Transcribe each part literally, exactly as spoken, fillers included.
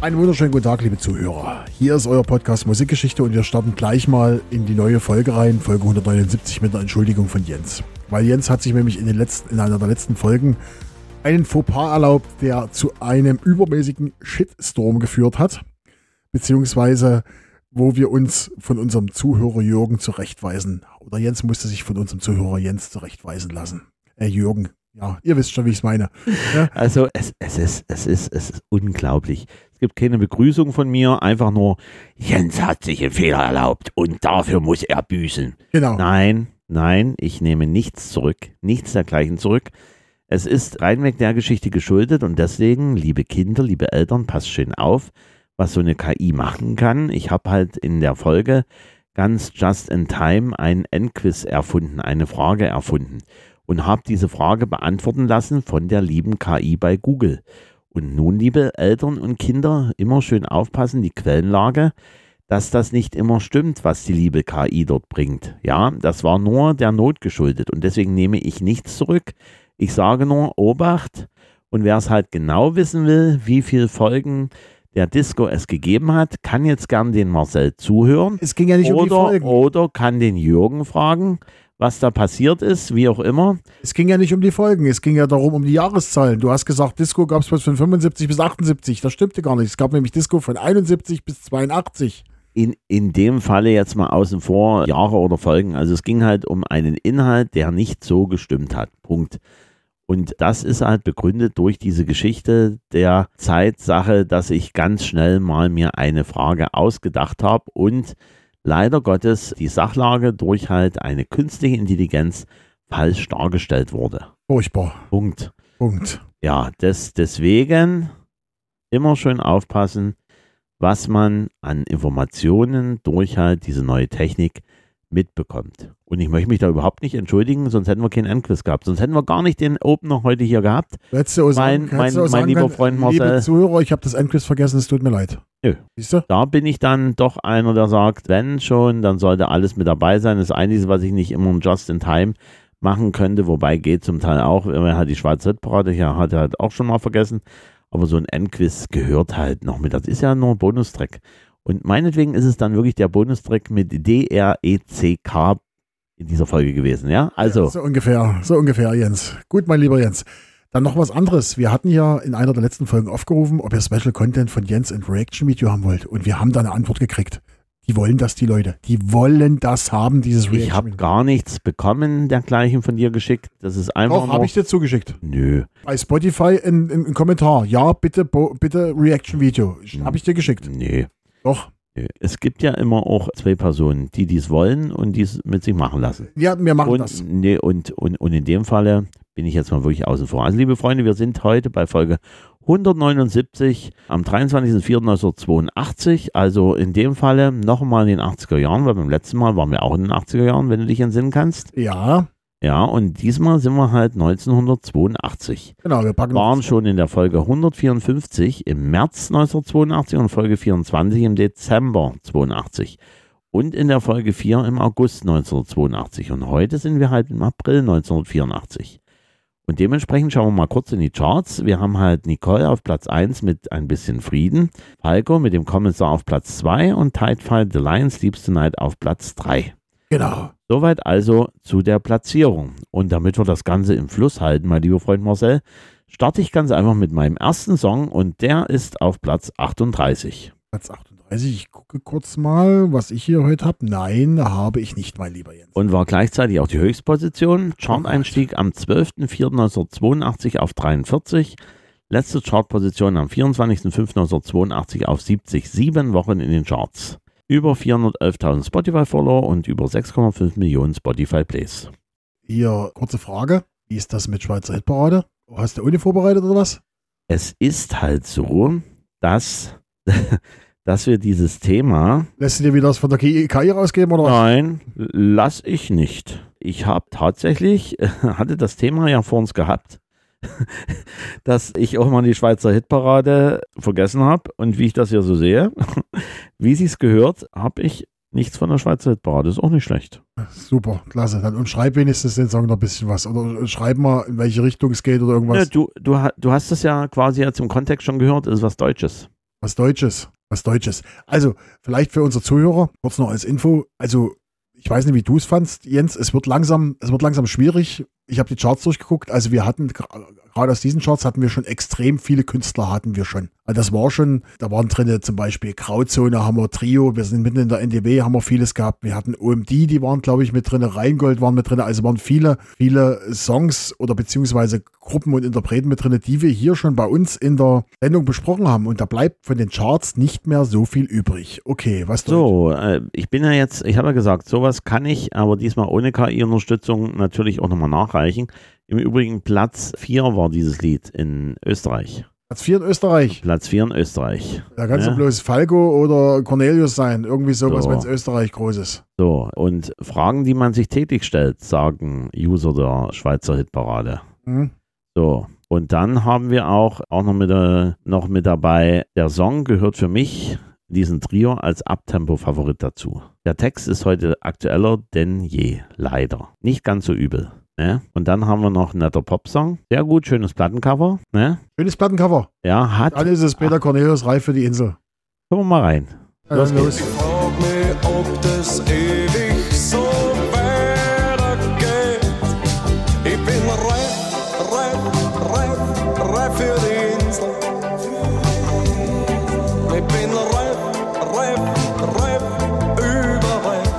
Einen wunderschönen guten Tag, liebe Zuhörer. Hier ist euer Podcast Musikgeschichte und wir starten gleich mal in die neue Folge rein, Folge hundertneunundsiebzig, mit einer Entschuldigung von Jens. Weil Jens hat sich nämlich in, den letzten, in einer der letzten Folgen einen Fauxpas erlaubt, der zu einem übermäßigen Shitstorm geführt hat, beziehungsweise wo wir uns von unserem Zuhörer Jürgen zurechtweisen, oder Jens musste sich von unserem Zuhörer Jens zurechtweisen lassen. Äh, Jürgen. Ja, ihr wisst schon, wie ich es meine. Ja. Also es, es, ist, es, ist, es ist unglaublich. Es gibt keine Begrüßung von mir, einfach nur, Jens hat sich einen Fehler erlaubt und dafür muss er büßen. Genau. Nein, nein, ich nehme nichts zurück, nichts dergleichen zurück. Es ist reinweg der Geschichte geschuldet und deswegen, liebe Kinder, liebe Eltern, passt schön auf, was so eine K I machen kann. Ich habe halt in der Folge ganz just in time ein Endquiz erfunden, eine Frage erfunden. Und habe diese Frage beantworten lassen von der lieben K I bei Google. Und nun, liebe Eltern und Kinder, immer schön aufpassen, die Quellenlage, dass das nicht immer stimmt, was die liebe K I dort bringt. Ja, das war nur der Not geschuldet und deswegen nehme ich nichts zurück. Ich sage nur, Obacht, und wer es halt genau wissen will, wie viele Folgen der Disco es gegeben hat, kann jetzt gern den Marcel zuhören. Es ging ja nicht oder, um die Folgen. Oder kann den Jürgen fragen, was da passiert ist, wie auch immer. Es ging ja nicht um die Folgen, es ging ja darum, um die Jahreszahlen. Du hast gesagt, Disco gab es von fünfundsiebzig bis achtundsiebzig. Das stimmte gar nicht. Es gab nämlich Disco von einundsiebzig bis zweiundachtzig. In, in dem Falle jetzt mal außen vor Jahre oder Folgen. Also es ging halt um einen Inhalt, der nicht so gestimmt hat. Punkt. Und das ist halt begründet durch diese Geschichte der Zeitsache, dass ich ganz schnell mal mir eine Frage ausgedacht habe und leider Gottes die Sachlage durch halt eine künstliche Intelligenz falsch dargestellt wurde. Furchtbar. Punkt. Punkt. Ja, des, deswegen immer schön aufpassen, was man an Informationen durch halt diese neue Technik mitbekommt. Und ich möchte mich da überhaupt nicht entschuldigen, sonst hätten wir keinen Endquiz gehabt. Sonst hätten wir gar nicht den Opener heute hier gehabt. Hättest du auch sagen, mein mein, mein sagen lieber können, Freund Marcel. Liebe Zuhörer, ich habe das Endquiz vergessen, es tut mir leid. Nö. Siehst du? Da bin ich dann doch einer, der sagt, wenn schon, dann sollte alles mit dabei sein. Das Einzige, was ich nicht immer just in time machen könnte, wobei geht zum Teil auch, wenn man halt die Schweizer Hitparade, ja, hat er halt auch schon mal vergessen. Aber so ein Endquiz gehört halt noch mit. Das ist ja nur ein Bonustrack. Und meinetwegen ist es dann wirklich der Bonustrack mit D R E C K in dieser Folge gewesen, ja? Also. Ja, so ungefähr, so ungefähr, Jens. Gut, mein lieber Jens. Dann noch was anderes. Wir hatten ja in einer der letzten Folgen aufgerufen, ob ihr Special Content von Jens ein Reaction-Video haben wollt. Und wir haben da eine Antwort gekriegt. Die wollen das, die Leute. Die wollen das haben, dieses Reaction-Video. Ich habe gar nichts bekommen, dergleichen von dir geschickt. Das ist einfach Doch, habe ich dir zugeschickt. Nö. Bei Spotify ein, ein, ein Kommentar. Ja, bitte, bitte Reaction-Video. Habe ich dir geschickt. Nee. Doch. Es gibt ja immer auch zwei Personen, die dies wollen und dies mit sich machen lassen. Ja, wir machen und, das. Nee, und, und, und in dem Falle bin ich jetzt mal wirklich außen vor. Also liebe Freunde, wir sind heute bei Folge hundertneunundsiebzig am dreiundzwanzigsten vierten neunzehnhundertzweiundachtzig. Also in dem Falle nochmal in den achtziger Jahren, weil beim letzten Mal waren wir auch in den achtziger Jahren, wenn du dich entsinnen kannst. Ja. Ja, und diesmal sind wir halt neunzehnhundertzweiundachtzig. Genau, wir packen waren schon in der Folge hundertvierundfünfzig im März neunzehnhundertzweiundachtzig und Folge vierundzwanzig im Dezember zweiundachtzig und in der Folge vier im August neunzehnhundertzweiundachtzig und heute sind wir halt im April neunzehnhundertvierundachtzig. Und dementsprechend schauen wir mal kurz in die Charts. Wir haben halt Nicole auf Platz eins mit Ein bisschen Frieden, Falco mit dem Kommissar auf Platz zwei und Tidefall The Lion Sleeps Tonight auf Platz drei. Genau. Soweit also zu der Platzierung. Und damit wir das Ganze im Fluss halten, mein lieber Freund Marcel, starte ich ganz einfach mit meinem ersten Song und der ist auf Platz achtunddreißig. Platz achtunddreißig, ich gucke kurz mal, was ich hier heute habe. Nein, habe ich nicht, mein lieber Jens. Und war gleichzeitig auch die Höchstposition. Chart-Einstieg am zwölften vierten neunzehnhundertzweiundachtzig auf dreiundvierzig. Letzte Chartposition am vierundzwanzigsten fünften neunzehnhundertzweiundachtzig auf siebzig. Sieben Wochen in den Charts. Über vierhundertelftausend Spotify-Follower und über sechs Komma fünf Millionen Spotify-Plays. Hier, kurze Frage. Wie ist das mit Schweizer Hitparade? Hast du Uni vorbereitet oder was? Es ist halt so, dass, dass wir dieses Thema... Lässt du dir wieder was von der K I rausgeben oder was? Nein, lass ich nicht. Ich habe tatsächlich, hatte das Thema ja vor uns gehabt, dass ich auch mal die Schweizer Hitparade vergessen habe und wie ich das hier so sehe, wie sie es gehört, habe ich nichts von der Schweizer Hitparade. Ist auch nicht schlecht. Super, klasse. Dann umschreib wenigstens den Song noch ein bisschen was. Oder schreib mal, in welche Richtung es geht oder irgendwas. Ja, du, du, du hast es ja quasi jetzt im Kontext schon gehört, ist was Deutsches. Was Deutsches. Was Deutsches. Also, vielleicht für unsere Zuhörer, kurz noch als Info. Also, ich weiß nicht, wie du es fandst, Jens. Es wird langsam, es wird langsam schwierig. Ich habe die Charts durchgeguckt. Also, wir hatten, gerade aus diesen Charts hatten wir schon extrem viele Künstler, hatten wir schon. Also, das war schon, da waren drin zum Beispiel Grauzone, haben wir Trio, wir sind mitten in der N D W, haben wir vieles gehabt. Wir hatten O M D, die waren, glaube ich, mit drin, Rheingold waren mit drin. Also, waren viele, viele Songs oder beziehungsweise Gruppen und Interpreten mit drin, die wir hier schon bei uns in der Sendung besprochen haben. Und da bleibt von den Charts nicht mehr so viel übrig. Okay, was So, äh, ich bin ja jetzt, ich habe ja gesagt, sowas kann ich, aber diesmal ohne K I-Unterstützung natürlich auch nochmal nachreichen. Im Übrigen Platz vier war dieses Lied in Österreich. Platz vier in Österreich. Platz vier in Österreich. Da kannst ja. du bloß Falco oder Cornelius sein. Irgendwie sowas, So. wenn es Österreich groß ist. So, und Fragen, die man sich täglich stellt, sagen User der Schweizer Hitparade. Mhm. So, und dann haben wir auch, auch noch mit, äh, noch mit dabei, der Song gehört für mich, diesen Trio, als Abtempo-Favorit dazu. Der Text ist heute aktueller denn je, leider. Nicht ganz so übel. Ne? Und dann haben wir noch einen netter Popsong. Sehr gut, schönes Plattencover. Ne? Schönes Plattencover. Ja, hat. Dann ist es Peter Cornelius reif für die Insel. Kommen wir mal rein. Los Los geht's. geht's. Ich frag mich, ob das ewig so weitergeht. Ich bin reif, reif, reif, reif für die Insel. Ich bin reif, reif, reif, überreif.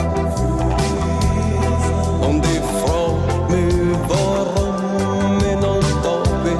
Und ich frag mich, warum ich noch da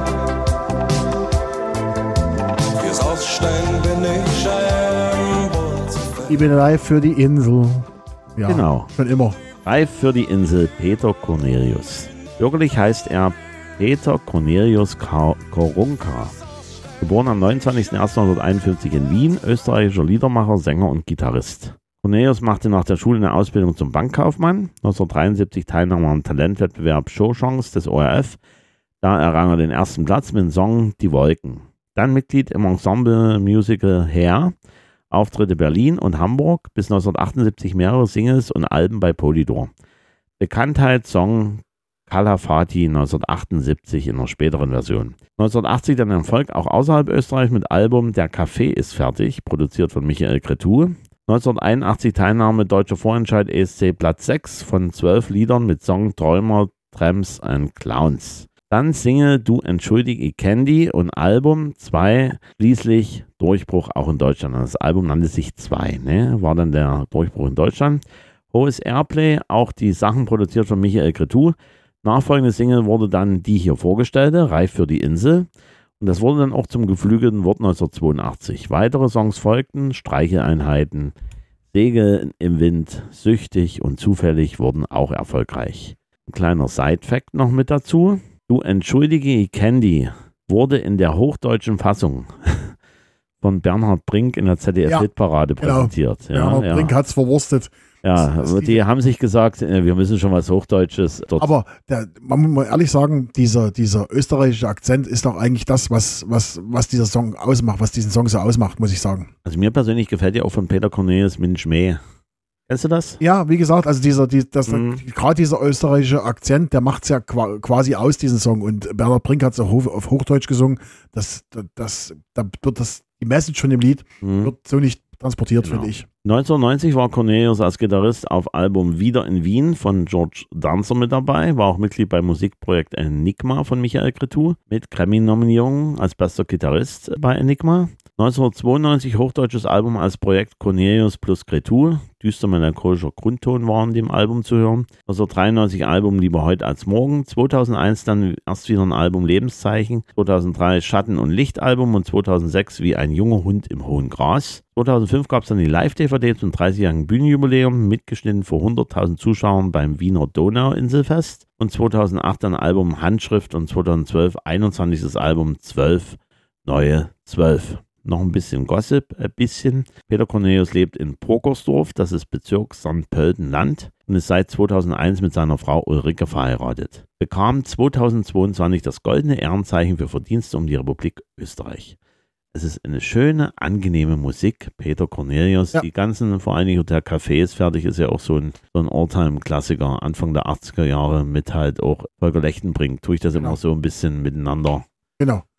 bin. Fürs Ausstehen bin ich scheinbar zu fett. Ich bin reif für die Insel. Ja, Genau. schon immer. Reif für die Insel, Peter Cornelius. Bürgerlich heißt er Peter Cornelius Ka- Korunka. Geboren am neunundzwanzigsten ersten neunzehnhunderteinundfünfzig in Wien, österreichischer Liedermacher, Sänger und Gitarrist. Cornelius machte nach der Schule eine Ausbildung zum Bankkaufmann. neunzehnhundertdreiundsiebzig Teilnahme am Talentwettbewerb Showchance des O R F. Da errang er den ersten Platz mit dem Song Die Wolken. Dann Mitglied im Ensemble Musical Hair. Auftritte Berlin und Hamburg, bis neunzehnhundertachtundsiebzig mehrere Singles und Alben bei Polydor. Bekanntheit Song Kalafati neunzehnhundertachtundsiebzig in einer späteren Version. neunzehnhundertachtzig dann Erfolg auch außerhalb Österreich mit Album Der Kaffee ist fertig, produziert von Michael Cretu. neunzehnhunderteinundachtzig Teilnahme Deutscher Vorentscheid E S C Platz sechs von zwölf Liedern mit Song Träumer, Tramps and Clowns. Dann Single Du entschuldig ich Candy und Album zwei, schließlich Durchbruch auch in Deutschland. Das Album nannte sich zwei, ne? War dann der Durchbruch in Deutschland. Hohes Airplay, auch die Sachen produziert von Michael Cretu. Nachfolgende Single wurde dann die hier vorgestellte, Reif für die Insel. Und das wurde dann auch zum geflügelten Wort neunzehnhundertzweiundachtzig. Weitere Songs folgten, Streicheleinheiten, Segel im Wind, Süchtig und Zufällig wurden auch erfolgreich. Ein kleiner Side-Fact noch mit dazu. Du entschuldige ich Candy wurde in der hochdeutschen Fassung von Bernhard Brink in der Z D F-Hitparade Ja, genau. präsentiert. Ja, Bernhard ja. Brink hat's verwurstet. Ja, Das ist aber die- die haben sich gesagt, äh, wir müssen schon was Hochdeutsches dort. Aber der, man muss mal ehrlich sagen, dieser, dieser österreichische Akzent ist doch eigentlich das, was, was, was dieser Song ausmacht, was diesen Song so ausmacht, muss ich sagen. Also mir persönlich gefällt ja auch von Peter Cornelius Mensch Mäh. Kennst du das? Ja, wie gesagt, also dieser, die, das, Mhm. gerade dieser österreichische Akzent, der macht es ja qua- quasi aus, diesen Song. Und Bernhard Brink hat es auf, Hoch- auf Hochdeutsch gesungen. Das, das, da wird das, die Message von dem Lied Mhm. wird so nicht transportiert, Genau. finde ich. neunzehnhundertneunzig war Cornelius als Gitarrist auf Album Wieder in Wien von George Danzer mit dabei, war auch Mitglied beim Musikprojekt Enigma von Michael Cretu, mit Grammy-Nominierung als bester Gitarrist bei Enigma. neunzehnhundertzweiundneunzig hochdeutsches Album als Projekt Cornelius plus Cretu, düster melancholischer Grundton war in dem Album zu hören. neunzehnhundertdreiundneunzig Album Lieber heute als morgen, zweitausendeins dann erst wieder ein Album Lebenszeichen, zweitausenddrei Schatten- und Lichtalbum und zweitausendsechs Wie ein junger Hund im hohen Gras. zweitausendfünf gab es dann die Live-D V D zum dreißigjährigen Bühnenjubiläum, mitgeschnitten vor hunderttausend Zuschauern beim Wiener Donauinselfest. Und zweitausendacht dann Album Handschrift und zweitausendzwölf einundzwanzigstes Album zwölf, neue zwölf. Noch ein bisschen Gossip, ein bisschen. Peter Cornelius lebt in Purkersdorf, das ist Bezirk Sankt Pölten-Land und ist seit zweitausendeins mit seiner Frau Ulrike verheiratet. Bekam zweitausendzweiundzwanzig das Goldene Ehrenzeichen für Verdienste um die Republik Österreich. Es ist eine schöne, angenehme Musik. Peter Cornelius, Ja. die ganzen, vor allen Dingen der Kaffee ist fertig, ist ja auch so ein, so ein All-Time-Klassiker. Anfang der achtziger Jahre mit halt auch Volker Lechtenbrink. Tue ich das Genau. immer so ein bisschen miteinander. Genau.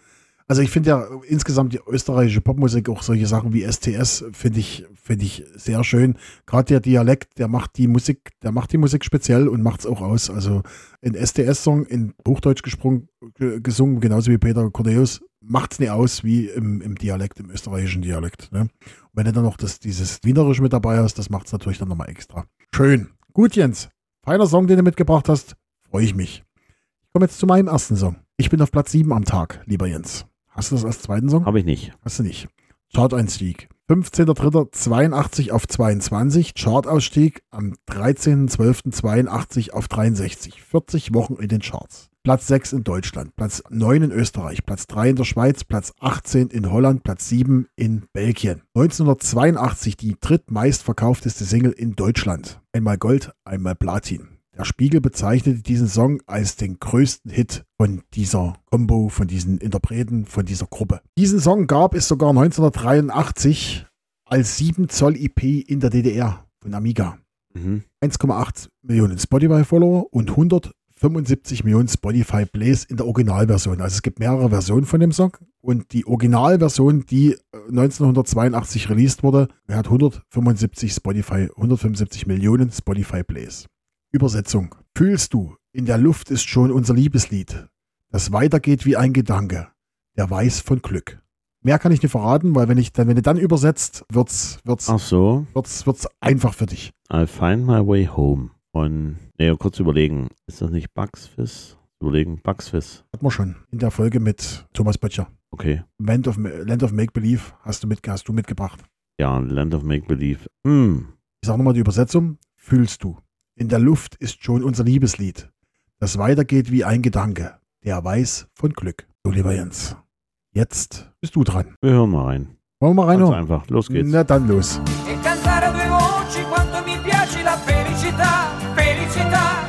Also ich finde ja insgesamt die österreichische Popmusik, auch solche Sachen wie S T S, finde ich, finde ich sehr schön. Gerade der Dialekt, der macht die Musik, der macht die Musik speziell und macht es auch aus. Also ein S T S-Song in Hochdeutsch gesprungen, g- gesungen, genauso wie Peter Cornelius, macht es nicht aus wie im, im Dialekt, im österreichischen Dialekt. Ne? Und wenn du dann noch das, dieses Wienerisch mit dabei hast, das macht es natürlich dann nochmal extra. Schön. Gut, Jens. Feiner Song, den du mitgebracht hast. Freue ich mich. Ich komme jetzt zu meinem ersten Song. Ich bin auf Platz sieben am Tag, lieber Jens. Hast du das als zweiten Song? Habe ich nicht. Hast du nicht. Chart-Einstieg. fünfzehnter dritter zweiundachtzig auf zweiundzwanzig. Chart-Ausstieg am dreizehnter zwölfter zweiundachtzig auf dreiundsechzig. vierzig Wochen in den Charts. Platz sechs in Deutschland, Platz neun in Österreich, Platz drei in der Schweiz, Platz achtzehn in Holland, Platz sieben in Belgien. neunzehnhundertzweiundachtzig die drittmeistverkaufteste Single in Deutschland. Einmal Gold, einmal Platin. Der Spiegel bezeichnete diesen Song als den größten Hit von dieser Combo, von diesen Interpreten, von dieser Gruppe. Diesen Song gab es sogar neunzehnhundertdreiundachtzig als sieben Zoll E P in der D D R von Amiga. Mhm. eins Komma acht Millionen Spotify-Follower und hundertfünfundsiebzig Millionen Spotify-Plays in der Originalversion. Also es gibt mehrere Versionen von dem Song und die Originalversion, die neunzehnhundertzweiundachtzig released wurde, hat hundertfünfundsiebzig Spotify, hundertfünfundsiebzig Millionen Spotify-Plays. Übersetzung. Fühlst du, in der Luft ist schon unser Liebeslied, das weitergeht wie ein Gedanke, der weiß von Glück. Mehr kann ich nicht verraten, weil wenn ich dann, wenn du dann übersetzt, wird's, wird's, Ach so. wird's, wird's einfach für dich. I'll find my way home. Und, nee, kurz überlegen. Ist das nicht Bugs Fizz? Überlegen, Bugs Fizz. Hatten wir schon in der Folge mit Thomas Böttcher. Okay. Land of, Land of Make Believe hast du, mit, hast du mitgebracht. Ja, Land of Make Believe. Hm. Ich sage nochmal die Übersetzung. Fühlst du. In der Luft ist schon unser Liebeslied, das weitergeht wie ein Gedanke, der weiß von Glück. So, lieber Jens, jetzt bist du dran. Wir hören mal rein. Wollen wir mal Ganz reinhören? einfach. Los geht's. Na dann los. E cantare a due voci quanto mi piace la felicità, felicità.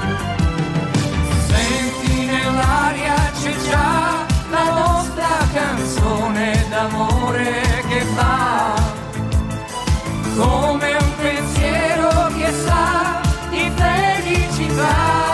Senti nell'aria c'è già la nostra canzone d'amore che va come un pensiero che sa di felicità.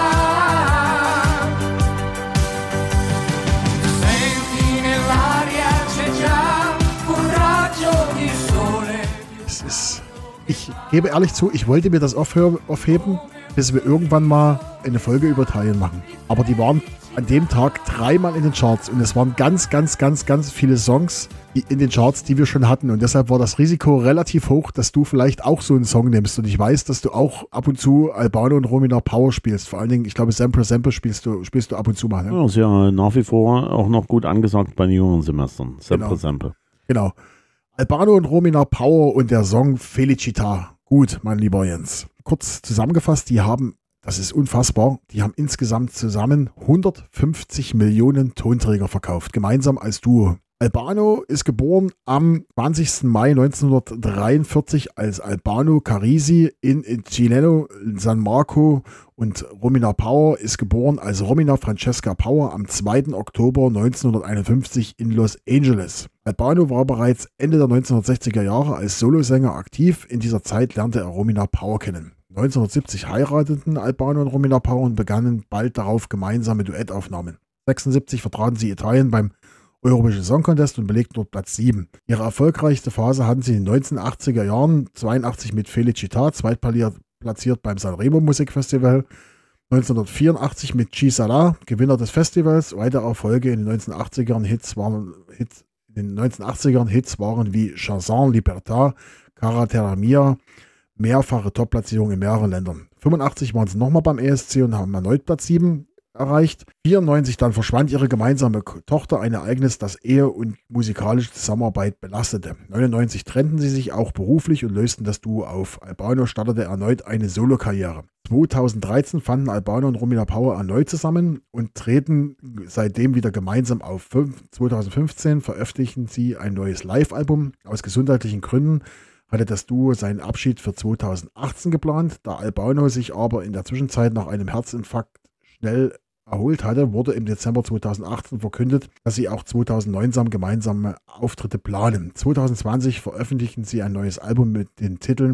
Senti nell'aria c'è già un raggio di sole. Es ist, ich gebe ehrlich zu, ich wollte mir das aufhör, aufheben, bis wir irgendwann mal eine Folge über Italien machen. Aber die waren an dem Tag dreimal in den Charts und es waren ganz, ganz, ganz, ganz viele Songs in den Charts, die wir schon hatten. Und deshalb war das Risiko relativ hoch, dass du vielleicht auch so einen Song nimmst. Und ich weiß, dass du auch ab und zu Albano und Romina Power spielst. Vor allen Dingen, ich glaube, Sample Sample spielst du, spielst du ab und zu mal. Ne? Ja, ist ja nach wie vor auch noch gut angesagt bei den jüngeren Semestern. Sample, Genau. Sample. Genau. Albano und Romina Power und der Song Felicità. Gut, mein lieber Jens. Kurz zusammengefasst, die haben, das ist unfassbar, die haben insgesamt zusammen hundertfünfzig Millionen Tonträger verkauft, gemeinsam als Duo. Albano ist geboren am zwanzigsten Mai neunzehnhundertdreiundvierzig als Albano Carisi in, in Cileno, San Marco, und Romina Power ist geboren als Romina Francesca Power am zweiten Oktober neunzehnhunderteinundfünfzig in Los Angeles. Albano war bereits Ende der neunzehnhundertsechziger Jahre als Solosänger aktiv. In dieser Zeit lernte er Romina Power kennen. neunzehnhundertsiebzig heirateten Albano und Romina Power und begannen bald darauf gemeinsame Duettaufnahmen. sechsundsiebzig vertraten sie Italien beim Eurovision Song Contest und belegten dort Platz sieben. Ihre erfolgreichste Phase hatten sie in den neunzehnhundertachtziger Jahren, zweiundachtzig mit Felicità, zweitplatziert beim Sanremo Musikfestival, neunzehnhundertvierundachtzig mit Ci Sarà, Gewinner des Festivals. Weitere Erfolge in den neunzehnhundertachtzigern Hits waren, Hits, in den neunzehnhundertachtzigern Hits waren wie Chanson, Libertà, Cara Terra Mia, mehrfache Top-Platzierungen in mehreren Ländern. fünfundachtzig waren sie nochmal beim E S C und haben erneut Platz sieben erreicht. vierundneunzig dann verschwand ihre gemeinsame Tochter, ein Ereignis, das Ehe und musikalische Zusammenarbeit belastete. neunundneunzig trennten sie sich auch beruflich und lösten das Duo auf. Albano startete erneut eine Solokarriere. zweitausenddreizehn fanden Albano und Romina Power erneut zusammen und treten seitdem wieder gemeinsam auf. zweitausendfünfzehn veröffentlichten sie ein neues Live-Album. Aus gesundheitlichen Gründen hatte das Duo seinen Abschied für zweitausendachtzehn geplant. Da Albano sich aber in der Zwischenzeit nach einem Herzinfarkt schnell erholt hatte, wurde im Dezember zweitausendachtzehn verkündet, dass sie auch zweitausendneunzehn gemeinsame Auftritte planen. zweitausendzwanzig veröffentlichten sie ein neues Album mit den Titeln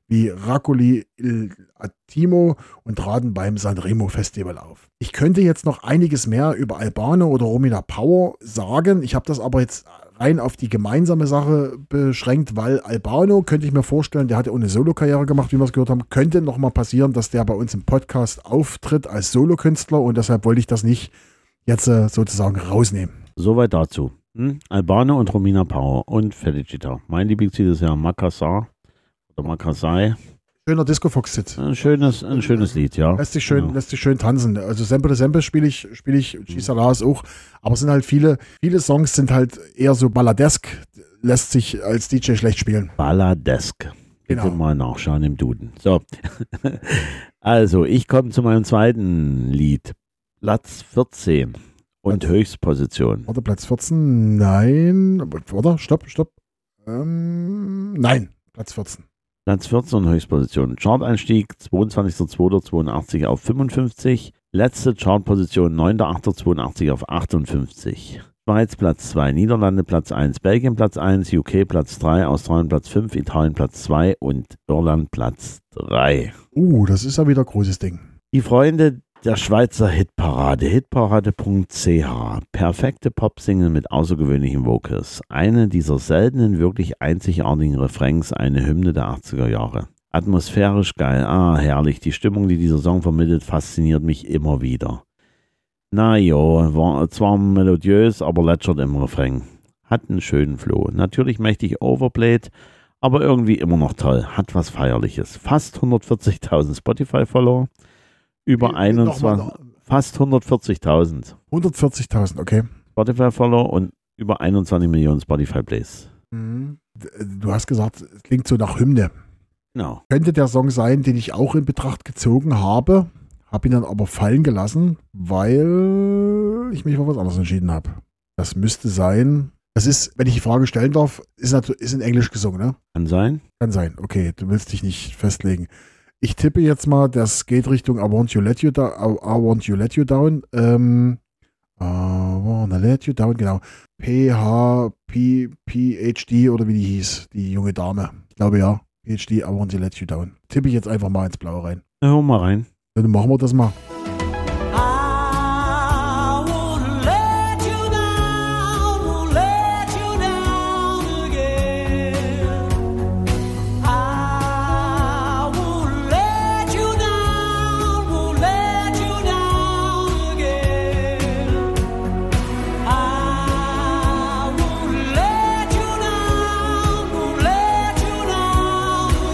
wie Raccoli il Attimo und traten beim Sanremo Festival auf. Ich könnte jetzt noch einiges mehr über Albano oder Romina Power sagen. Ich habe das aber jetzt rein auf die gemeinsame Sache beschränkt, weil Albano, könnte ich mir vorstellen, der hat ja auch eine Solo-Karriere gemacht, wie wir es gehört haben, könnte nochmal passieren, dass der bei uns im Podcast auftritt als Solokünstler und deshalb wollte ich das nicht jetzt äh, sozusagen rausnehmen. Soweit dazu. Hm? Albano und Romina Power und Felicita. Mein Lieblingslied ist ja Makassar oder Makassai. Schöner Disco-Fox-Sitz. Ein schönes, ein schönes Lied, ja. Lässt sich schön, Genau. lässt sich schön tanzen. Also Semper de Semper spiele ich, spiele ich, Chisalas auch. Aber es sind halt viele, viele Songs sind halt eher so balladesk, lässt sich als D J schlecht spielen. Balladesk. Bitte Genau. mal nachschauen im Duden. So. Also, ich komme zu meinem zweiten Lied. Platz vierzehn und Platz- Höchstposition. Warte, Platz vierzehn, nein. Warte, stopp, stopp. Ähm, nein, Platz vierzehn. Platz vierzehn und Höchstposition. Chart-Einstieg zweiundzwanzigster zweiter zweiundachtzig auf fünfundfünfzig. Letzte Chartposition neunter achter zweiundachtzig auf achtundfünfzig. Schweiz Platz zwei, Niederlande Platz eins, Belgien Platz eins, U K Platz drei, Australien Platz fünf, Italien Platz zwei und Irland Platz drei. Uh, das ist ja wieder ein großes Ding. Die Freunde der Schweizer Hitparade, hitparade punkt c h. Perfekte Pop-Single mit außergewöhnlichen Vocals. Eine dieser seltenen, wirklich einzigartigen Refrains, eine Hymne der achtziger Jahre. Atmosphärisch geil, ah, herrlich. Die Stimmung, die dieser Song vermittelt, fasziniert mich immer wieder. Na jo, war zwar melodiös, aber lätschert im Refrain. Hat einen schönen Flow. Natürlich mächtig overplayed, aber irgendwie immer noch toll. Hat was Feierliches. Fast hundertvierzigtausend Spotify-Follower. Über einundzwanzig, Nochmal, fast hundertvierzigtausend hundertvierzigtausend, okay. Spotify-Follower und über einundzwanzig Millionen Spotify-Plays. Mhm. Du hast gesagt, es klingt so nach Hymne. Genau. Könnte der Song sein, den ich auch in Betracht gezogen habe, habe ihn dann aber fallen gelassen, weil ich mich für was anderes entschieden habe. Das müsste sein, das ist, wenn ich die Frage stellen darf, ist, natürlich, ist in Englisch gesungen, ne? Kann sein. Kann sein, okay, du willst dich nicht festlegen. Ich tippe jetzt mal, das geht Richtung I Want You Let You Down, I, I Want You Let You Down, ähm, I Wanna Let You Down, genau. P H P P H D oder wie die hieß, die junge Dame. Ich glaube ja, P H D, I Want You Let You Down. Tippe ich jetzt einfach mal ins Blaue rein. Na, hör mal rein. Dann machen wir das mal. I won't let you down, won't let you down again. I won't let you down, won't let you down again. I won't let you down, won't let you down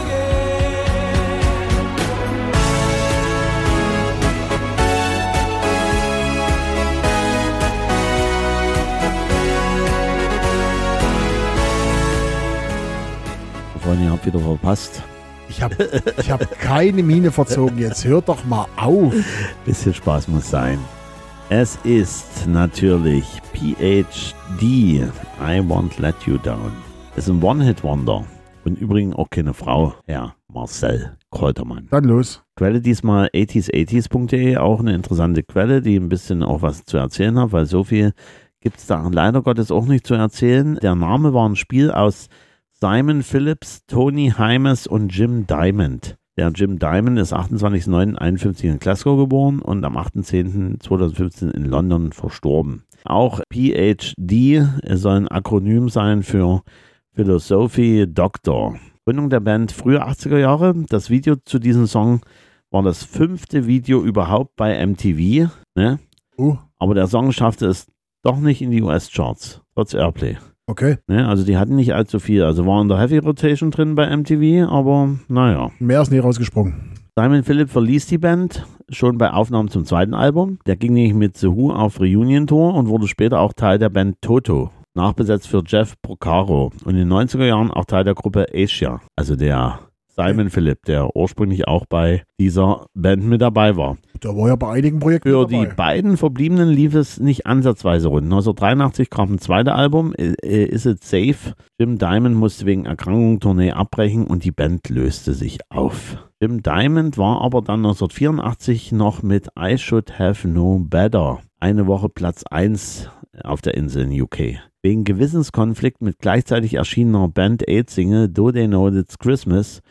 Freunde, ihr habt wieder verpasst. Ich habe ich hab keine Miene verzogen. Jetzt hört doch mal auf. Bisschen Spaß muss sein. Es ist natürlich P H D, I Won't Let You Down. Es ist ein One-Hit-Wonder. Und übrigens auch keine Frau, Herr Marcel Kräutermann. Dann los. Quelle diesmal eighties eighties punkt de, auch eine interessante Quelle, die ein bisschen auch was zu erzählen hat, weil so viel gibt es da leider Gottes auch nicht zu erzählen. Der Name war ein Spiel aus Simon Phillips, Tony Hymas und Jim Diamond. Der Jim Diamond ist achtundzwanzigster neunter einundfünfzig in Glasgow geboren und am achter zehnter zweitausendfünfzehn in London verstorben. Auch P H D soll ein Akronym sein für Philosophy Doctor. Gründung der Band frühe achtziger Jahre. Das Video zu diesem Song war das fünfte Video überhaupt bei M T V. Ne? Oh, Aber der Song schaffte es doch nicht in die U S-Charts, trotz Airplay. okay. Ne? Also die hatten nicht allzu viel. Also war in der Heavy Rotation drin bei M T V, aber naja. Mehr ist nie rausgesprungen. Simon Phillips verließ die Band schon bei Aufnahmen zum zweiten Album. Der ging nämlich mit The Who auf Reunion-Tour und wurde später auch Teil der Band Toto. Nachbesetzt für Jeff Porcaro und in den neunziger Jahren auch Teil der Gruppe Asia. Also der Simon Phillips, der ursprünglich auch bei dieser Band mit dabei war. Da war ja bei einigen Projekten Für dabei. die beiden Verbliebenen lief es nicht ansatzweise rund. neunzehnhundertdreiundachtzig kam ein zweites Album, Is It Safe? Jim Diamond musste wegen Erkrankung Tournee abbrechen und die Band löste sich auf. Jim Diamond war aber dann neunzehnhundertvierundachtzig noch mit I Should Have Known Better eine Woche Platz eins auf der Insel in U K. Wegen Gewissenskonflikt mit gleichzeitig erschienener Band-Aid-Single Do They Know It's Christmas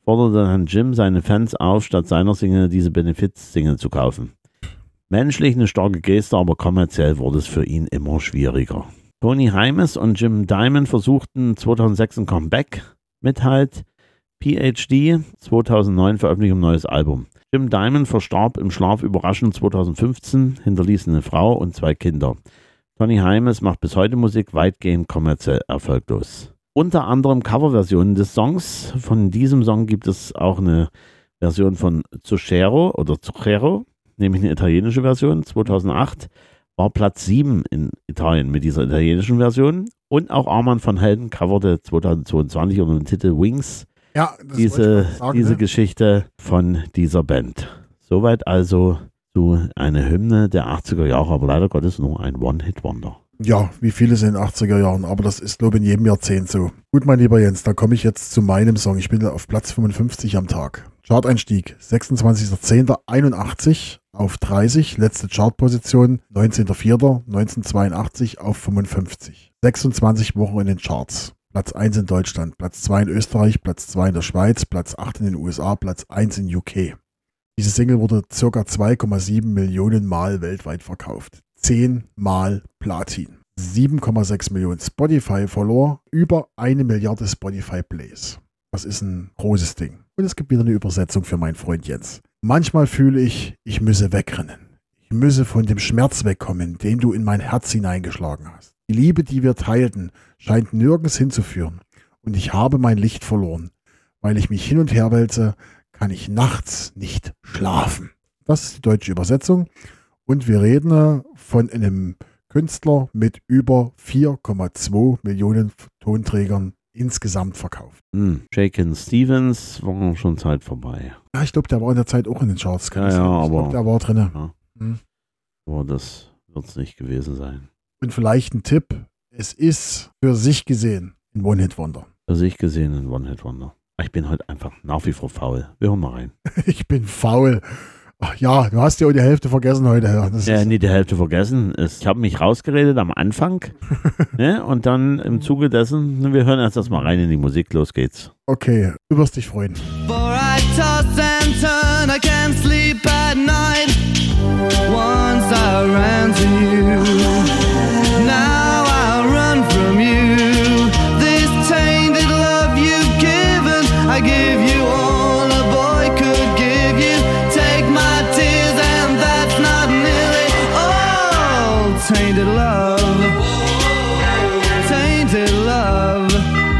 forderte dann Jim seine Fans auf, statt seiner Single diese Benefiz-Single zu kaufen. Menschlich eine starke Geste, aber kommerziell wurde es für ihn immer schwieriger. Tony Hymes und Jim Diamond versuchten zweitausendsechs ein Comeback mit halt P H D zweitausendneun veröffentlicht ein neues Album. Jim Diamond verstarb im Schlaf überraschend zweitausendfünfzehn, hinterließ eine Frau und zwei Kinder. Tony Hymes macht bis heute Musik weitgehend kommerziell erfolglos. Unter anderem Coverversionen des Songs. Von diesem Song gibt es auch eine Version von Zucchero oder Zucchero, nämlich eine italienische Version. zweitausendacht war Platz sieben in Italien mit dieser italienischen Version. Und auch Armand van Helden coverte zweitausendzweiundzwanzig unter dem Titel Wings Ja, das diese, wollte ich sagen, diese ne? Geschichte von dieser Band. Soweit also zu einer Hymne der achtziger Jahre, aber leider Gottes nur ein One-Hit-Wonder. Ja, wie viele sind in den achtziger Jahren, aber das ist, glaube ich, in jedem Jahrzehnt so. Gut, mein lieber Jens, dann komme ich jetzt zu meinem Song. Ich bin auf Platz fünfundfünfzig am Tag. Charteinstieg, sechsundzwanzigster zehnter einundachtzig auf dreißig, letzte Chartposition, neunzehnter vierter neunzehnhundertzweiundachtzig auf fünfundfünfzig. sechsundzwanzig Wochen in den Charts. Platz eins in Deutschland, Platz zwei in Österreich, Platz zwei in der Schweiz, Platz acht in den U S A, Platz eins in U K. Diese Single wurde ca. zwei Komma sieben Millionen Mal weltweit verkauft. zehn Mal Platin. sieben Komma sechs Millionen Spotify-Follower, über eine Milliarde Spotify-Plays. Das ist ein großes Ding. Und es gibt wieder eine Übersetzung für meinen Freund Jens. Manchmal fühle ich, ich müsse wegrennen. Ich müsse von dem Schmerz wegkommen, den du in mein Herz hineingeschlagen hast. Die Liebe, die wir teilten, scheint nirgends hinzuführen. Und ich habe mein Licht verloren. Weil ich mich hin und her wälze, kann ich nachts nicht schlafen. Das ist die deutsche Übersetzung. Und wir reden von einem Künstler mit über vier Komma zwei Millionen Tonträgern insgesamt verkauft. Hm. Shakin' Stevens war schon Zeit vorbei. Ja, ich glaube, der war in der Zeit auch in den Charts. Kann Ja, ich ja, sagen. Ich aber- glaub, der war drin. Ja. Hm. Aber das wird es nicht gewesen sein. Und vielleicht ein Tipp. Es ist für sich gesehen ein One-Hit-Wonder. Für sich gesehen ein One-Hit-Wonder. Ich bin heute einfach nach wie vor faul. Wir hören mal rein. Ich bin faul. Ach ja, du hast ja auch die Hälfte vergessen heute. Ja, das Ja, ist, nie die Hälfte vergessen. Es- Ich habe mich rausgeredet am Anfang. Ne? Und dann im Zuge dessen, wir hören erst mal rein in die Musik. Los geht's. okay, du wirst dich freuen. For I toss and turn, I can't sleep at night. Once I ran to you, now I run from you. This tainted love you've given, I give you all a boy could give you. Take my tears and that's not nearly all. Tainted love, tainted love.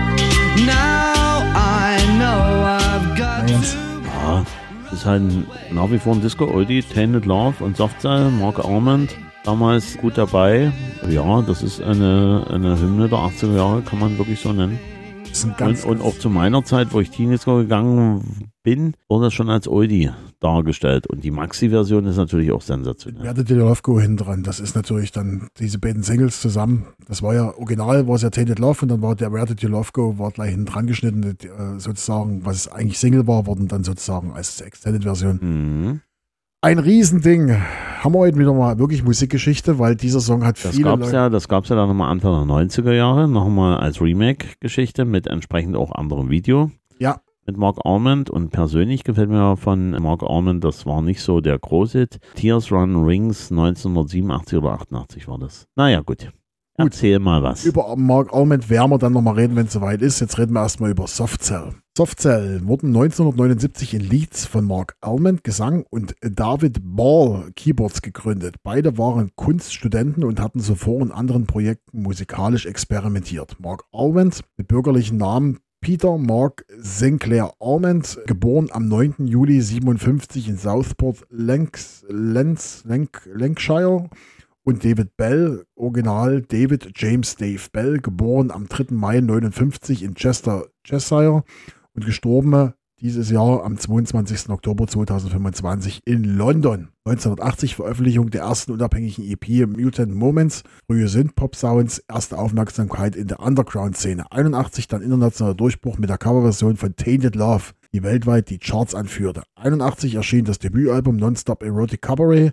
Now I know I've got Jens. to. Ja, ist halt nach wie vor ein Disco-Oldie. Tainted Love und Soft Cell, Mark Almond. Damals gut dabei. Ja, das ist eine, eine Hymne der achtziger Jahre, kann man wirklich so nennen. Das ist ein ganz, Und, und auch zu meiner Zeit, wo ich Teenie-Disco gegangen bin, wurde das schon als Oldie dargestellt. Und die Maxi-Version ist natürlich auch sensationell. Where Did Your Love Go hinten dran. Das ist natürlich dann diese beiden Singles zusammen. Das war ja original, war es ja Tainted Love und dann war der Where Did Your Love Go, war gleich hinten dran geschnitten, äh, sozusagen, was eigentlich Single war, wurden dann sozusagen als Extended-Version. Mhm. Ein Riesending. Haben wir heute wieder mal wirklich Musikgeschichte, weil dieser Song hat Das viele gab's Leute. ja, das gab's ja dann nochmal Anfang der neunziger Jahre, nochmal als Remake-Geschichte mit entsprechend auch anderem Video. Ja. Mit Mark Almond und persönlich gefällt mir von Mark Almond, das war nicht so der Großhit. Tears Run Rings neunzehnhundertsiebenundachtzig oder achtundachtzig war das. Naja, gut. Gut. Erzähl mal was. Über Mark Almond werden wir dann nochmal reden, wenn es soweit ist. Jetzt reden wir erstmal über Soft Cell. Soft Cell wurden neunzehnhundertneunundsiebzig in Leeds von Mark Almond Gesang und David Ball Keyboards gegründet. Beide waren Kunststudenten und hatten zuvor in anderen Projekten musikalisch experimentiert. Mark Almond mit bürgerlichen Namen Peter Mark Sinclair Almond, geboren am neunten Juli siebenundfünfzig in Southport, Lancs, Lancs, Lanc, Lancashire. Und David Bell, Original David James Dave Bell, geboren am dritten Mai neunundfünfzig in Chester, Cheshire und gestorben dieses Jahr am zweiundzwanzigsten Oktober zweitausendfünfundzwanzig in London. neunzehnhundertachtzig Veröffentlichung der ersten unabhängigen E P Mutant Moments, frühe Synth-Pop-Sounds, erste Aufmerksamkeit in der Underground-Szene. einundachtzig dann internationaler Durchbruch mit der Coverversion von Tainted Love, die weltweit die Charts anführte. einundachtzig erschien das Debütalbum Nonstop Erotic Cabaret,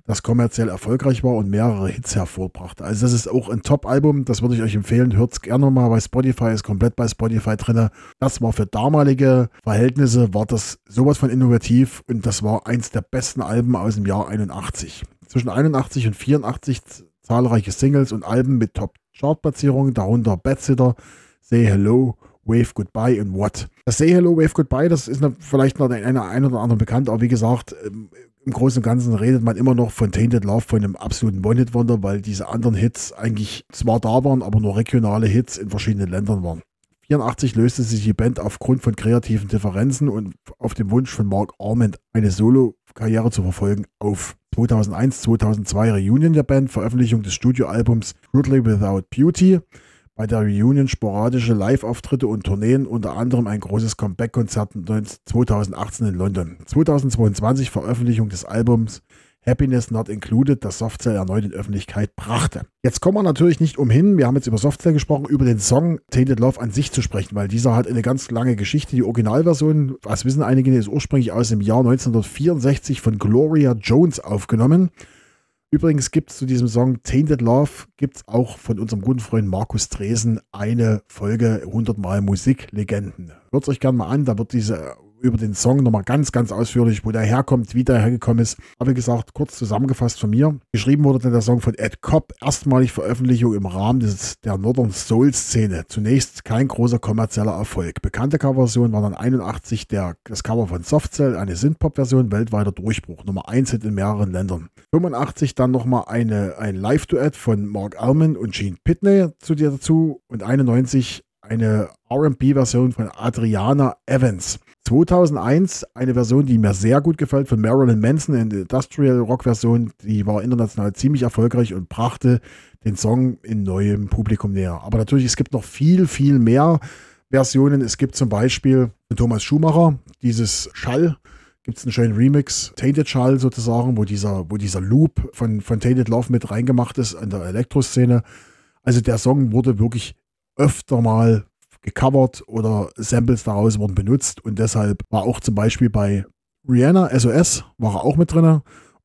das kommerziell erfolgreich war und mehrere Hits hervorbrachte. Also das ist auch ein Top-Album, das würde ich euch empfehlen. Hört es gerne mal bei Spotify, ist komplett bei Spotify drin. Das war für damalige Verhältnisse, war das sowas von innovativ und das war eins der besten Alben aus dem Jahr einundachtzig. Zwischen einundachtzig und vierundachtzig zahlreiche Singles und Alben mit Top-Chart-Platzierungen, darunter Bad Sitter, Say Hello, Wave Goodbye und What. Das Say Hello, Wave Goodbye, das ist eine, vielleicht noch einer ein oder anderen bekannt, aber wie gesagt, im Großen und Ganzen redet man immer noch von Tainted Love, von einem absoluten One-Hit-Wonder, weil diese anderen Hits eigentlich zwar da waren, aber nur regionale Hits in verschiedenen Ländern waren. vierundachtzig löste sich die Band aufgrund von kreativen Differenzen und auf dem Wunsch von Mark Arment eine Solo-Karriere zu verfolgen auf. zweitausendeins, zweitausendzwei Reunion der Band, Veröffentlichung des Studioalbums Brutally Without Beauty. Bei der Reunion sporadische Live-Auftritte und Tourneen, unter anderem ein großes Comeback-Konzert zweitausendachtzehn in London. zweitausendzweiundzwanzig Veröffentlichung des Albums Happiness Not Included, das Softcell erneut in Öffentlichkeit brachte. Jetzt kommen wir natürlich nicht umhin, wir haben jetzt über Softcell gesprochen, über den Song Tainted Love an sich zu sprechen, weil dieser hat eine ganz lange Geschichte. Die Originalversion, was wissen einige, ist ursprünglich aus dem Jahr neunzehnhundertvierundsechzig von Gloria Jones aufgenommen. Übrigens gibt es zu diesem Song Tainted Love, gibt es auch von unserem guten Freund Markus Dresen eine Folge hundert Mal Musiklegenden. Hört es euch gerne mal an, da wird diese über den Song nochmal ganz, ganz ausführlich, wo der herkommt, wie der hergekommen ist. Aber wie gesagt, kurz zusammengefasst von mir. Geschrieben wurde dann der Song von Ed Cobb, erstmalig Veröffentlichung im Rahmen des, der Northern Soul-Szene. Zunächst kein großer kommerzieller Erfolg. Bekannte Coverversion war dann einundachtzig der, das Cover von Softcell, eine Synthpop-Version, weltweiter Durchbruch, Nummer eins Hit in mehreren Ländern. fünfundachtzig dann nochmal eine, ein Live-Duett von Mark Almond und Gene Pitney zu dir dazu und einundneunzig eine R and B-Version von Adriana Evans. zweitausendeins eine Version, die mir sehr gut gefällt, von Marilyn Manson, eine Industrial-Rock-Version, die war international ziemlich erfolgreich und brachte den Song in neuem Publikum näher. Aber natürlich, es gibt noch viel, viel mehr Versionen. Es gibt zum Beispiel von Thomas Schumacher, dieses Schall, gibt es einen schönen Remix, Tainted Schall sozusagen, wo dieser, wo dieser Loop von, von Tainted Love mit reingemacht ist in der Elektroszene. Also der Song wurde wirklich öfter mal gecovert oder Samples daraus wurden benutzt und deshalb war auch zum Beispiel bei Rihanna, S O S, war er auch mit drin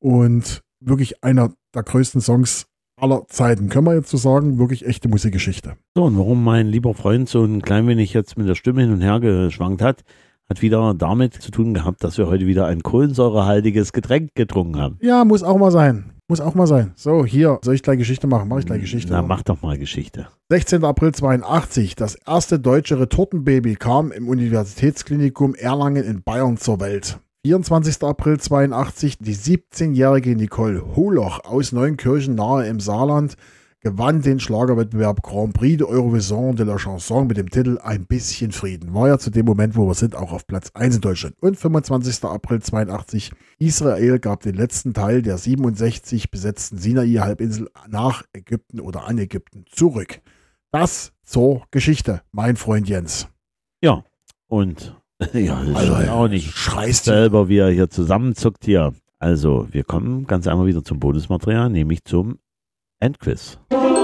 und wirklich einer der größten Songs aller Zeiten, können wir jetzt so sagen, wirklich echte Musikgeschichte. So, und warum mein lieber Freund so ein klein wenig jetzt mit der Stimme hin und her geschwankt hat, hat wieder damit zu tun gehabt, dass wir heute wieder ein kohlensäurehaltiges Getränk getrunken haben. Ja, muss auch mal sein. Muss auch mal sein. So, hier, soll ich gleich Geschichte machen? Mach ich gleich Geschichte. Na, oder? mach doch mal Geschichte. sechzehnten April zweiundachtzig, das erste deutsche Retortenbaby kam im Universitätsklinikum Erlangen in Bayern zur Welt. vierundzwanzigsten April zweiundachtzig, die siebzehnjährige Nicole Holoch aus Neunkirchen nahe im Saarland gewann den Schlagerwettbewerb Grand Prix de Eurovision de la Chanson mit dem Titel Ein bisschen Frieden. War ja zu dem Moment, wo wir sind, auch auf Platz eins in Deutschland. Und fünfundzwanzigsten April zweiundachtzig, Israel gab den letzten Teil der siebenundsechzig besetzten Sinai-Halbinsel nach Ägypten oder an Ägypten zurück. Das zur Geschichte, mein Freund Jens. Ja, und ja, das Also, ist auch nicht schreist selber, wie er hier zusammenzuckt hier. Also, wir kommen ganz einmal wieder zum Bonusmaterial, nämlich zum Endquiz.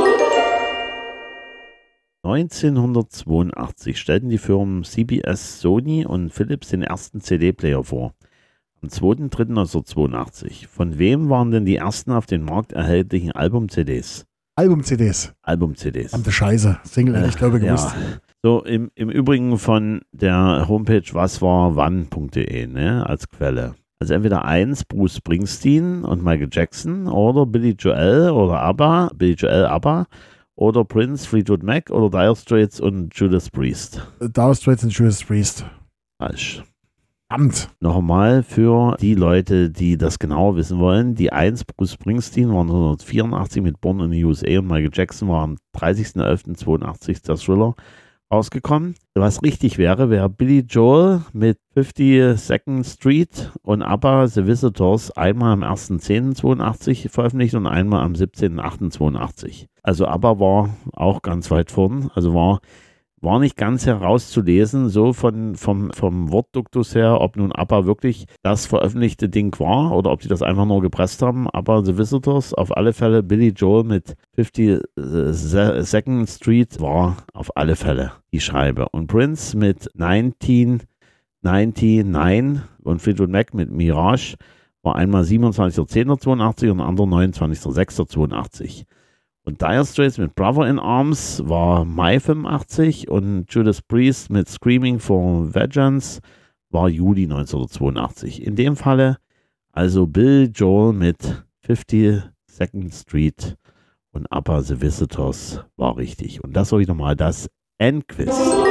neunzehnhundertzweiundachtzig stellten die Firmen C B S, Sony und Philips den ersten C D-Player vor. Am zweiten dritten neunzehnhundertzweiundachtzig. Von wem waren denn die ersten auf dem Markt erhältlichen Album-C Ds? Album-C Ds. Album-C Ds. Verdammte Scheiße. Single, äh, ich glaube gewusst. Ja. So, im, im Übrigen von der Homepage waswarwann punkt de, ne, als Quelle. Also entweder eins Bruce Springsteen und Michael Jackson oder Billy Joel oder ABBA, Billy Joel, ABBA oder Prince, Fleetwood Mac oder Dire Straits und Judas Priest. Dire Straits und Judas Priest. Falsch. Verdammt. Noch einmal für die Leute, die das genauer wissen wollen. Die eins Bruce Springsteen war neunzehnhundertvierundachtzig mit Born in the U S A und Michael Jackson war am dreißigsten elften zweiundachtzig der Thriller rausgekommen. Was richtig wäre, wäre Billy Joel mit fifty-second Street und ABBA The Visitors einmal am ersten zehnten zweiundachtzig veröffentlicht und einmal am siebzehnten achten zweiundachtzig. Also ABBA war auch ganz weit vorn, also war, war nicht ganz herauszulesen, so von, vom, vom Wortduktus her, ob nun ABBA wirklich das veröffentlichte Ding war oder ob die das einfach nur gepresst haben. ABBA The Visitors, auf alle Fälle Billy Joel mit fifty-second Street war auf alle Fälle die Scheibe. Und Prince mit neunzehnhundertneunundneunzig und Fleetwood Mac mit Mirage war einmal siebenundzwanzigster zehnter zweiundachtzig und der andere neunundzwanzigster sechster zweiundachtzig. Und Dire Straits mit Brother in Arms war Mai fünfundachtzig und Judas Priest mit Screaming for Vengeance war Juli neunzehnhundertzweiundachtzig. In dem Falle also Bill Joel mit fifty-second Street und Upper the Visitors war richtig. Und das war wieder mal das Endquiz.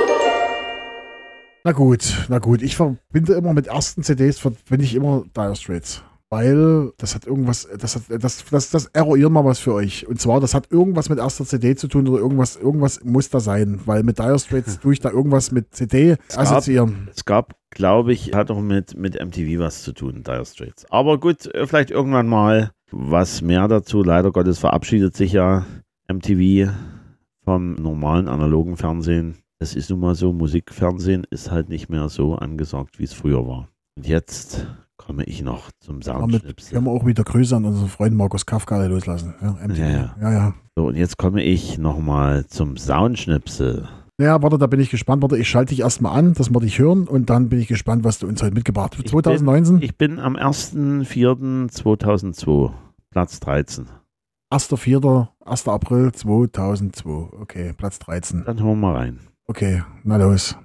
Na gut, na gut. Ich verbinde immer mit ersten C Ds, verbinde ich immer Dire Straits. Weil das hat irgendwas, das hat, das, das, das eruieren mal was für euch. Und zwar, das hat irgendwas mit erster C D zu tun oder irgendwas, irgendwas muss da sein. Weil mit Dire Straits tue ich da irgendwas mit C D es assoziieren. Gab, es gab, glaube ich, hat auch mit, mit M T V was zu tun, Dire Straits. Aber gut, vielleicht irgendwann mal was mehr dazu. Leider Gottes verabschiedet sich ja M T V vom normalen analogen Fernsehen. Es ist nun mal so, Musikfernsehen ist halt nicht mehr so angesagt, wie es früher war. Und jetzt komme ich noch zum Soundschnipsel. Damit können wir auch wieder Grüße an unseren Freund Markus Kafka loslassen. Ja, M T V. Ja, ja. ja, ja. So, und jetzt komme ich nochmal zum Soundschnipsel. Ja, warte, da bin ich gespannt. Warte, ich schalte dich erstmal an, dass wir dich hören und dann bin ich gespannt, was du uns heute mitgebracht hast. zwanzig neunzehn? Ich bin, ich bin am erster vierter zweitausendzwei, Platz dreizehn. erster vierter erster April zweitausendzwei. Okay, Platz dreizehn. Dann hören wir mal rein. Okay, na los.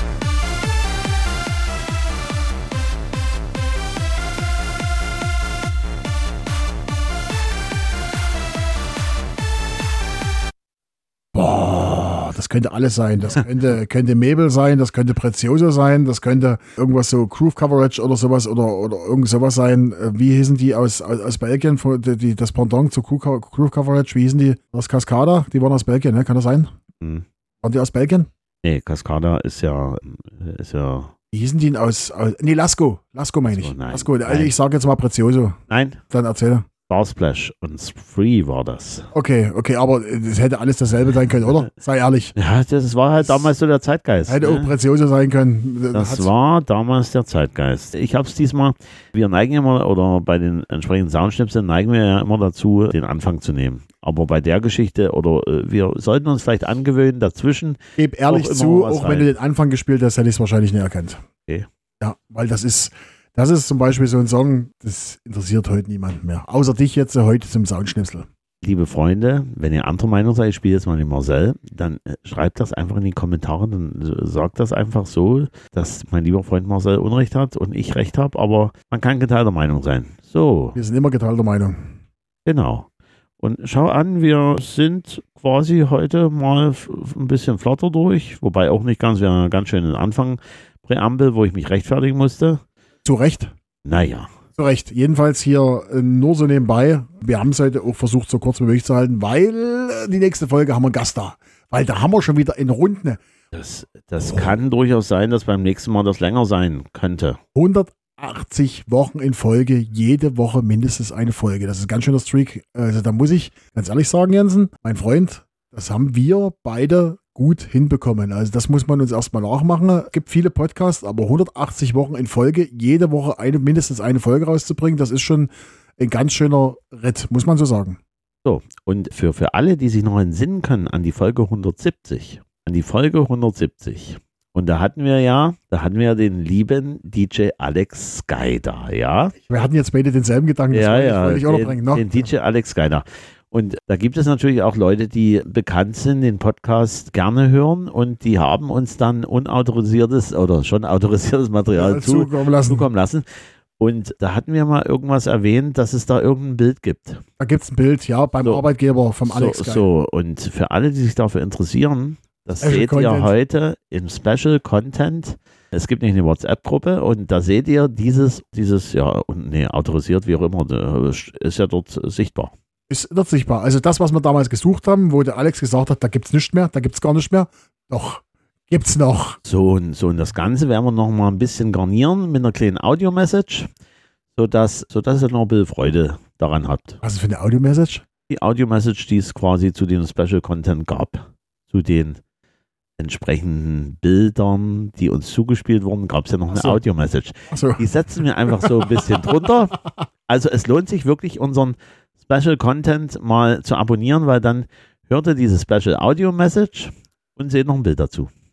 Boah, das könnte alles sein. Das könnte, könnte Mabel sein, das könnte Prezioso sein, das könnte irgendwas so Groove Coverage oder sowas oder, oder irgend sowas sein. Wie hießen die aus, aus, aus Belgien, die, die, das Pendant zu Groove Coverage, wie hießen die? Das Cascada, die waren aus Belgien, ne? Kann das sein? Hm. Waren die aus Belgien? Nee, Cascada ist ja, ist ja. Wie hießen die denn aus, aus nee, Lasco. Lasco meine ich. So, nein, Lasco. Also nein. ich sage jetzt mal Prezioso. Nein, Dann erzähle. Starsplash und Free war das. Okay, okay, aber das hätte alles dasselbe sein können, oder? Sei ehrlich. Ja, das war halt damals so der Zeitgeist. Hätte ne? auch Prezioso sein können. Das Hat's- war damals der Zeitgeist. Ich habe es diesmal, wir neigen immer, oder bei den entsprechenden Soundschnipseln neigen wir ja immer dazu, den Anfang zu nehmen. Aber bei der Geschichte, oder äh, wir sollten uns vielleicht angewöhnen, dazwischen. Geb ehrlich auch immer zu, was auch wenn rein. du den Anfang gespielt hast, hätte ich es wahrscheinlich nicht erkannt. Okay. Ja, weil das ist, das ist zum Beispiel so ein Song, das interessiert heute niemanden mehr. Außer dich jetzt heute zum Soundschnipsel. Liebe Freunde, wenn ihr anderer Meinung seid, ich spiele jetzt mal den Marcel, dann äh, schreibt das einfach in die Kommentare, dann äh, sagt das einfach so, dass mein lieber Freund Marcel Unrecht hat und ich Recht habe, aber man kann geteilter Meinung sein. So, Wir sind immer geteilter Meinung. genau. Und schau an, wir sind quasi heute mal f- ein bisschen flotter durch, wobei auch nicht ganz, wir haben einen ganz schönen Anfang, Präambel, wo ich mich rechtfertigen musste. Zu Recht. Naja, Zu Recht. Jedenfalls hier äh, nur so nebenbei. Wir haben es heute auch versucht, so kurz wie möglich zu halten, weil äh, die nächste Folge haben wir einen Gast da. Weil da haben wir schon wieder in Runden das, das kann durchaus sein, dass beim nächsten Mal das länger sein könnte. hundertachtzig Wochen in Folge, jede Woche mindestens eine Folge. Das ist ein ganz schöner Streak. Also da muss ich ganz ehrlich sagen, Jensen, mein Freund, das haben wir beide gut hinbekommen. Also das muss man uns erstmal nachmachen. Es gibt viele Podcasts, aber hundertachtzig Wochen in Folge, jede Woche eine, mindestens eine Folge rauszubringen, das ist schon ein ganz schöner Ritt, muss man so sagen. So, und für, für alle, die sich noch entsinnen können an die Folge hundertsiebzig, an die Folge hundertsiebzig, und da hatten wir ja, da hatten wir den lieben D J Alex Sky da, ja? Wir hatten jetzt beide denselben Gedanken, das ja, wollte ich, ja, wollte ich auch noch den, bringen. Ne? den D J Alex Sky da. Und da gibt es natürlich auch Leute, die bekannt sind, den Podcast gerne hören und die haben uns dann unautorisiertes oder schon autorisiertes Material Ja, zu, zukommen lassen. zukommen lassen. Und da hatten wir mal irgendwas erwähnt, dass es da irgendein Bild gibt. Da gibt es ein Bild, ja, beim So. Arbeitgeber vom Alex So, Guy. so, und für alle, die sich dafür interessieren, das Special seht Content. ihr heute im Special Content. Es gibt nämlich eine WhatsApp-Gruppe und da seht ihr dieses, dieses, ja, und nee, autorisiert, wie auch immer, ist ja dort sichtbar. Ist dort sichtbar. Also das, was wir damals gesucht haben, wo der Alex gesagt hat, da gibt es nichts mehr, da gibt es gar nicht mehr. Doch, gibt's noch. So und, so, und das Ganze werden wir noch mal ein bisschen garnieren mit einer kleinen Audio-Message, sodass, sodass ihr noch ein bisschen Freude daran habt. Was ist für eine Audio-Message? Die Audio-Message, die es quasi zu dem Special-Content gab, zu den entsprechenden Bildern, die uns zugespielt wurden, gab es ja noch eine Ach so. Audio-Message. Achso. Die setzen wir einfach so ein bisschen drunter. Also es lohnt sich wirklich, unseren Special Content mal zu abonnieren, weil dann hört ihr diese Special Audio Message und seht noch ein Bild dazu.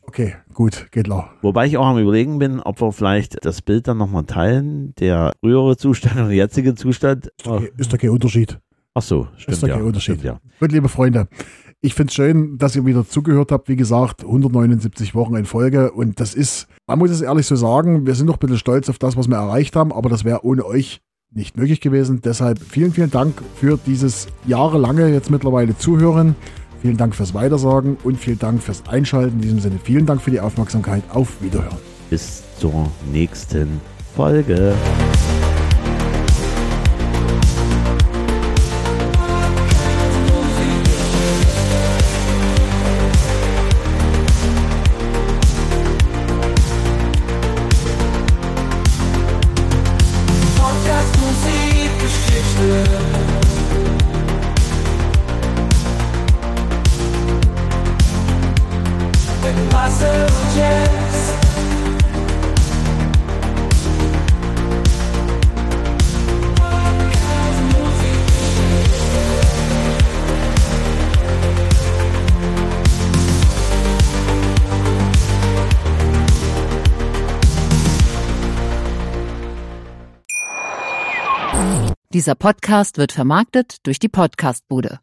Okay, gut, geht klar. Wobei ich auch am Überlegen bin, ob wir vielleicht das Bild dann nochmal teilen, der frühere Zustand und der jetzige Zustand. Okay, ist doch kein Unterschied. Ach so, stimmt Ist doch ja. kein Unterschied. Stimmt, ja. Gut, liebe Freunde, ich finde es schön, dass ihr wieder zugehört habt. Wie gesagt, hundertneunundsiebzig Wochen in Folge und das ist, man muss es ehrlich so sagen, wir sind doch ein bisschen stolz auf das, was wir erreicht haben, aber das wäre ohne euch nicht möglich gewesen. Deshalb vielen, vielen Dank für dieses jahrelange jetzt mittlerweile Zuhören. Vielen Dank fürs Weitersagen und vielen Dank fürs Einschalten. In diesem Sinne vielen Dank für die Aufmerksamkeit. Auf Wiederhören. Bis zur nächsten Folge. Dieser Podcast wird vermarktet durch die Podcastbude.